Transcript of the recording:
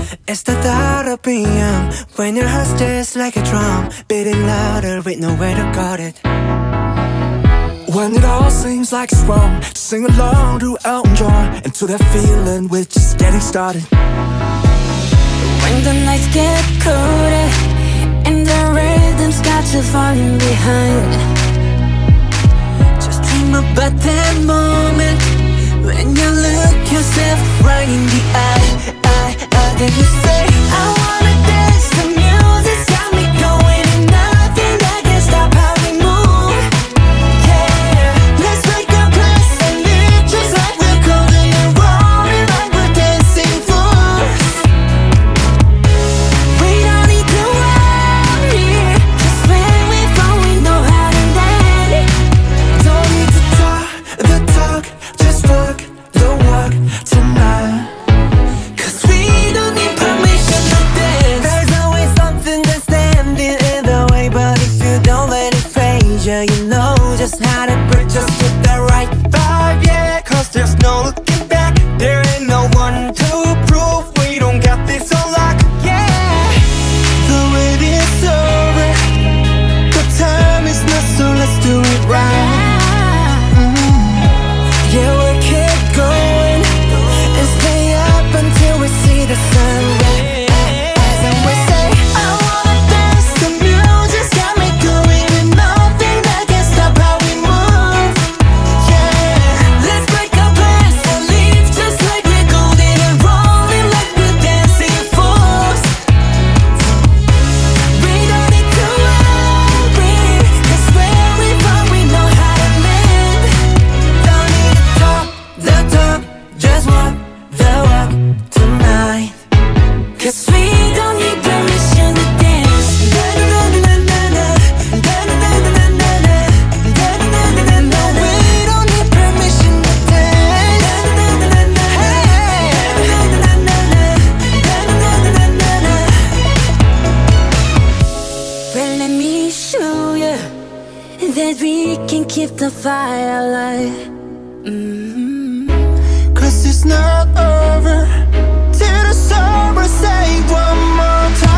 It's the thought of PM when your heart's just like a drum, beating louder with nowhere to guard it. When it all seems like it's wrong, just sing along to Elton John and to that feeling we're just getting started. When the nights get colder and the rhythm's got you falling behind, just dream about that moment when you look yourself right in the eye. Then you say, I wanna dance, the music's got me going, and nothing that can stop how we move. Yeah, let's make a place and live just like we're golden and rolling like we're dancing fools. We don't need to worry, 'cause when we fall we know how to land. Don't need to talk the talk, just walk the walk tonight. You know just how to break just with the right vibe, yeah. 'Cause there's no looking back, there ain't no one to prove we don't got this on lock, yeah. The wait is over, the time is not, so let's do it right. Yeah, we'll keep going and stay up until we see the sunrise. That we can keep the fire alive. 'Cause it's not over till the summer, say one more time.